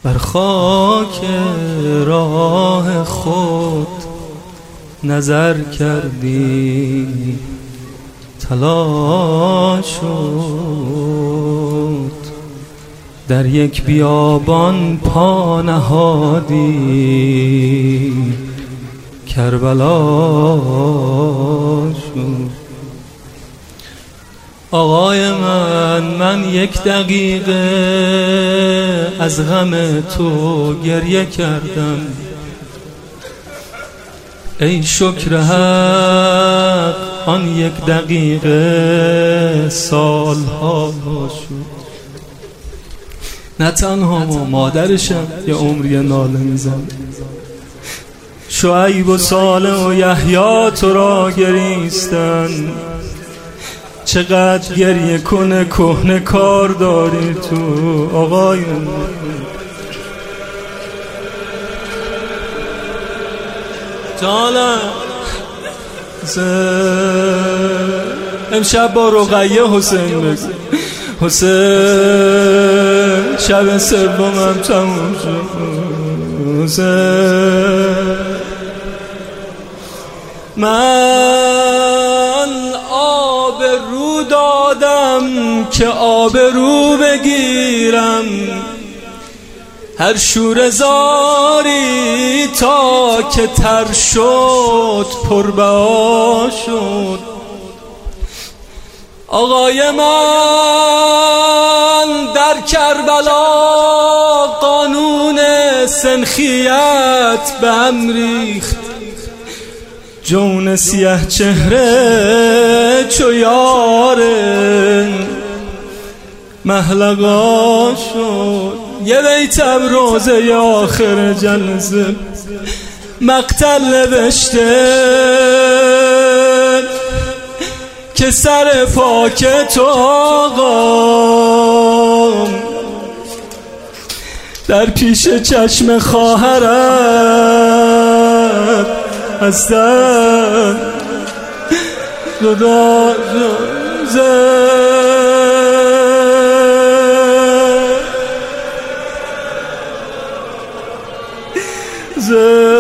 بر خاک راه خود نظر کردی، طلا شد در یک بیابان پا نهادی، کربلا شد. آقای من یک دقیقه از غم تو گریه کردم، ای شکر حق آن یک دقیقه سالها شد. نه تنها مادرشم یه عمری ناله میزن، شعیب و صالح و یحیی تو را گریستن، چقدر گریه کنه کهنه کار داری تو آقای جانم. امشب با رقیه حسین بگو، حسین شب سومم تموم شد، حسین من آب رو دادم که آب رو بگیرم، هر شوره زاری تا که تر شد پربها شد. آقای من در کربلا قانون سنخیت به هم ریخت، جون سیاه چهره چو یار محلقا شد. یه بیتم روزه آخر جلسه مقتل نوشته که سر پاک تو آقا در پیش چشم خواهرت هستن جدا شد.